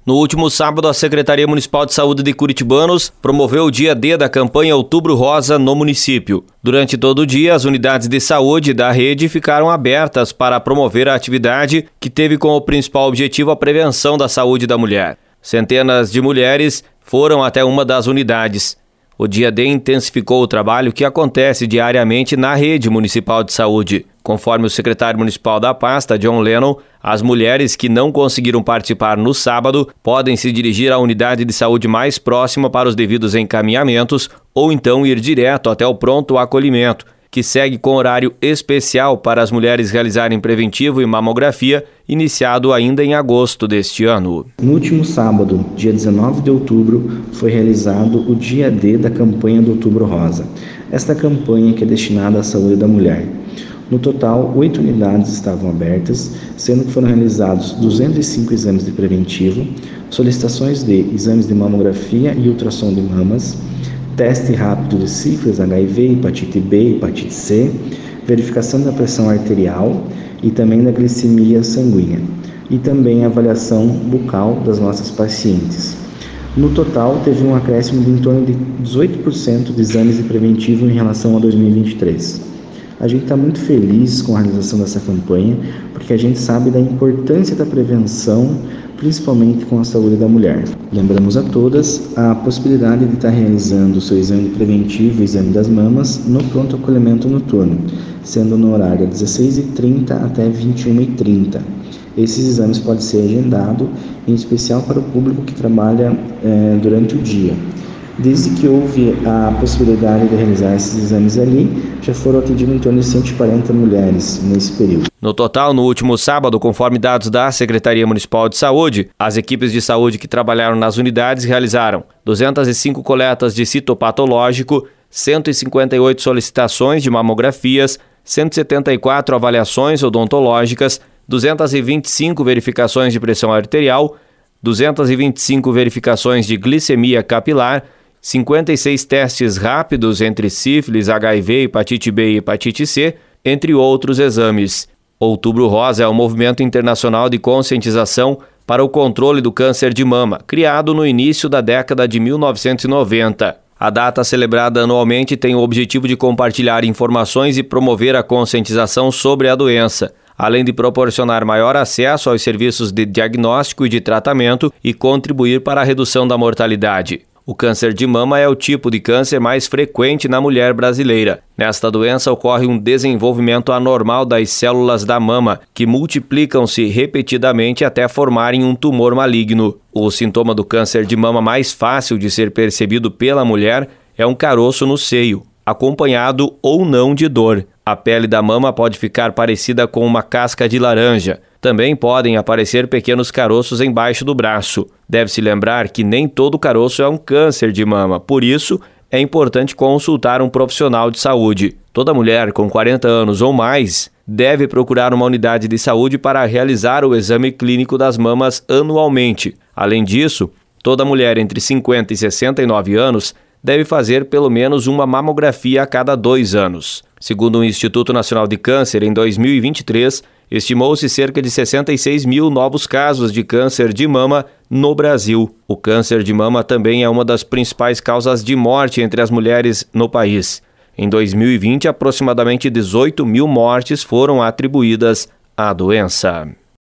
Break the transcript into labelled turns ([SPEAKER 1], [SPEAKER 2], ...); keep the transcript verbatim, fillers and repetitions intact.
[SPEAKER 1] No último sábado, a Secretaria Municipal de Saúde de Curitibanos promoveu o dia D da campanha Outubro Rosa no município. Durante todo o dia, as unidades de saúde da rede ficaram abertas para promover a atividade que teve como principal objetivo a prevenção da saúde da mulher. Centenas de mulheres foram até uma das unidades. O dia D intensificou o trabalho que acontece diariamente na rede municipal de saúde. Conforme o secretário municipal da pasta, John Lennon, as mulheres que não conseguiram participar no sábado podem se dirigir à unidade de saúde mais próxima para os devidos encaminhamentos ou então ir direto até o pronto acolhimento, que segue com horário especial para as mulheres realizarem preventivo e mamografia, iniciado ainda em agosto deste ano.
[SPEAKER 2] No último sábado, dia dezenove de outubro, foi realizado o dia D da campanha do Outubro Rosa. Esta campanha que é destinada à saúde da mulher. No total, oito unidades estavam abertas, sendo que foram realizados duzentos e cinco exames de preventivo, solicitações de exames de mamografia e ultrassom de mamas, teste rápido de sífilis, H I V, hepatite B, hepatite C, verificação da pressão arterial e também da glicemia sanguínea, e também a avaliação bucal das nossas pacientes. No total, teve um acréscimo de em torno de dezoito por cento de exames de preventivo em relação a dois mil e vinte e três. A gente está muito feliz com a realização dessa campanha, porque a gente sabe da importância da prevenção, principalmente com a saúde da mulher. Lembramos a todas a possibilidade de estar realizando o seu exame preventivo e exame das mamas no pronto acolhimento noturno, sendo no horário dezesseis e trinta até vinte e uma e trinta. Esses exames podem ser agendados, em especial para o público que trabalha eh, durante o dia. Desde que houve a possibilidade de realizar esses exames ali, já foram atendidas em torno de cento e quarenta mulheres nesse período.
[SPEAKER 1] No total, no último sábado, conforme dados da Secretaria Municipal de Saúde, as equipes de saúde que trabalharam nas unidades realizaram duzentas e cinco coletas de citopatológico, cento e cinquenta e oito solicitações de mamografias, cento e setenta e quatro avaliações odontológicas, duzentas e vinte e cinco verificações de pressão arterial, duzentas e vinte e cinco verificações de glicemia capilar, cinquenta e seis testes rápidos entre sífilis, H I V, hepatite B e hepatite C, entre outros exames. Outubro Rosa é um movimento internacional de conscientização para o controle do câncer de mama, criado no início da década de mil novecentos e noventa. A data celebrada anualmente tem o objetivo de compartilhar informações e promover a conscientização sobre a doença, além de proporcionar maior acesso aos serviços de diagnóstico e de tratamento e contribuir para a redução da mortalidade. O câncer de mama é o tipo de câncer mais frequente na mulher brasileira. Nesta doença ocorre um desenvolvimento anormal das células da mama, que multiplicam-se repetidamente até formarem um tumor maligno. O sintoma do câncer de mama mais fácil de ser percebido pela mulher é um caroço no seio, acompanhado ou não de dor. A pele da mama pode ficar parecida com uma casca de laranja. Também podem aparecer pequenos caroços embaixo do braço. Deve-se lembrar que nem todo caroço é um câncer de mama, por isso é importante consultar um profissional de saúde. Toda mulher com quarenta anos ou mais deve procurar uma unidade de saúde para realizar o exame clínico das mamas anualmente. Além disso, toda mulher entre cinquenta e sessenta e nove anos deve fazer pelo menos uma mamografia a cada dois anos. Segundo o Instituto Nacional de Câncer, em dois mil e vinte e três, estimou-se cerca de sessenta e seis mil novos casos de câncer de mama no Brasil. O câncer de mama também é uma das principais causas de morte entre as mulheres no país. Em dois mil e vinte, aproximadamente dezoito mil mortes foram atribuídas à doença.